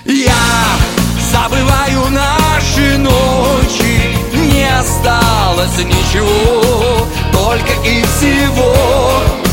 Я забываю наши ночи, не осталось ничего, только и всего